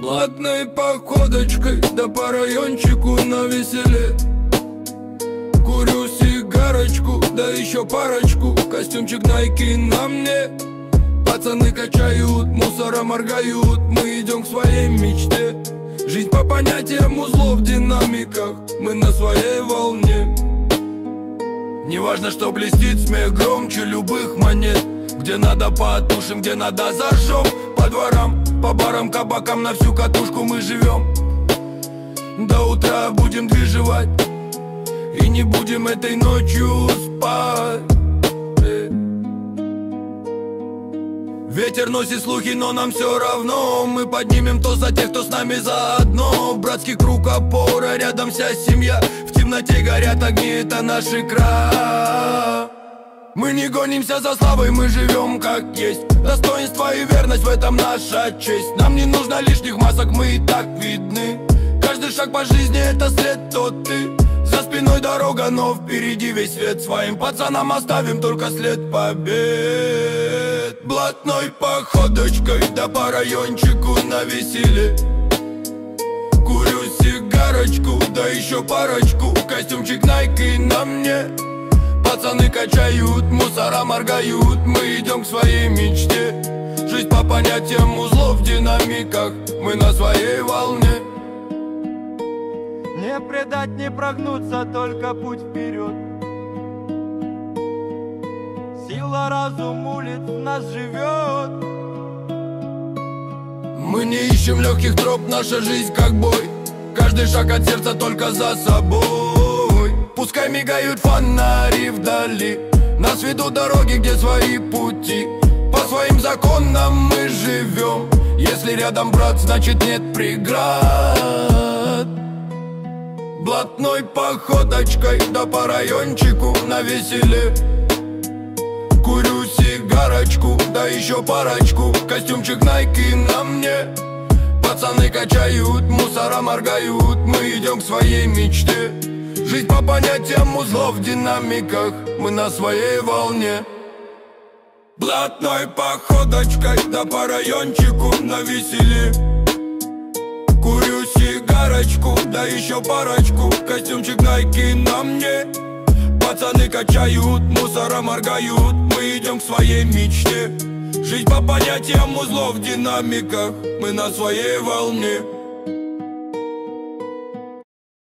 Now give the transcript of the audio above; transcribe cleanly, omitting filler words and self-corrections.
Блатной походочкой, да по райончику навеселе. Курю сигарочку, да еще парочку. Костюмчик Nike на мне. Пацаны качают, мусора моргают. Мы идем к своей мечте. Жизнь по понятиям узлов в динамиках. Мы на своей волне. Неважно, что блестит, смех громче любых монет. Где надо потушим, где надо зажжем. По дворам, по барам, кабакам на всю катушку мы живем. До утра будем движевать и не будем этой ночью спать. Ветер носит слухи, но нам все равно. Мы поднимем тост за тех, кто с нами заодно. Братский круг опора, рядом вся семья. В темноте горят огни, это наши края. Мы не гонимся за славой, мы живем как есть. Достоинство и верность, в этом наша честь. Нам не нужно лишних масок, мы и так видны. Каждый шаг по жизни это след, тот ты. За спиной дорога, но впереди весь свет. Своим пацанам оставим только след побед. Блатной походочкой, да по райончику навеселе. Курю сигарочку, да еще парочку. Костюмчик Nike на мне. Пацаны качают, мусора моргают. Мы идем к своей мечте. Жизнь по понятиям узлов в динамиках. Мы на своей волне. Не предать, не прогнуться, только путь вперед. Сила, разум улиц в нас живет. Мы не ищем легких троп, наша жизнь как бой. Каждый шаг от сердца только за собой. Пускай мигают фонари вдали. Нас ведут дороги, где свои пути. По своим законам мы живем. Если рядом брат, значит нет преград. Блатной походочкой, да по райончику навеселе. Курю сигарочку, да еще парочку. Костюмчик Nike на мне. Пацаны качают, мусора моргают. Мы идем к своей мечте. Жизнь по понятиям узлов в динамиках. Мы на своей волне. Блатной походочкой, да по райончику навеселе. Курю сигарочку, да еще парочку. Костюмчик Nike на мне. Пацаны качают, мусора моргают. Мы идем к своей мечте. Жизнь по понятиям узлов в динамиках. Мы на своей волне.